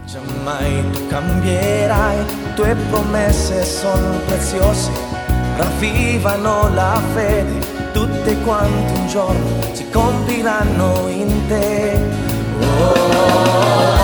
Giammai tu cambierai, tue promesse sono preziose, ravvivano la fede, tutte quante un giorno si compiranno in te. Oh.